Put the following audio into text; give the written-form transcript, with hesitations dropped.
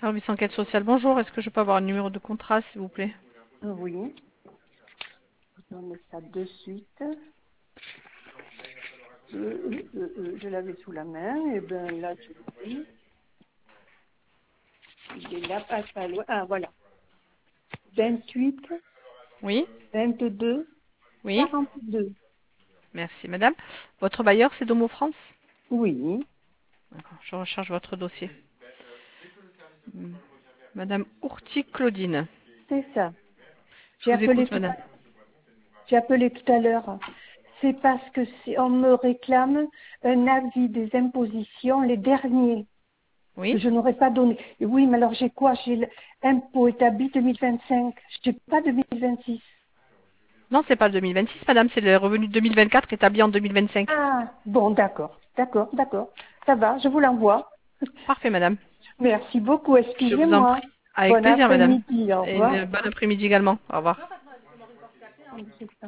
Service enquête sociale, bonjour. Est-ce que je peux avoir un numéro de contrat, s'il vous plaît? Oui, je mets ça de suite. Je l'avais sous la main, et ben là, je l'ai. Il est là, pas loin. Ah, voilà. 28, Oui? 22, Oui? 42. Merci, madame. Votre bailleur, c'est Domo France? Oui, D'accord, je recherche votre dossier. Madame Ourti-Claudine. c'est ça. Je vous écoute, madame. J'ai appelé tout à l'heure. C'est parce que on me réclame un avis des impositions, les derniers, que Oui? je n'aurais pas donné. Et oui, mais alors j'ai quoi? J'ai l'impôt établi 2025. Je n'ai pas 2026. Non, c'est pas le 2026, madame, c'est le revenu de 2024 établi en 2025. Ah, bon, d'accord, d'accord, d'accord. Ça va, je vous l'envoie. Parfait, madame. Merci beaucoup, Je vous en excusez-moi. prie. Avec Bon plaisir, madame. après-midi, au Et revoir. une bonne après-midi également. Au revoir. C'est ça.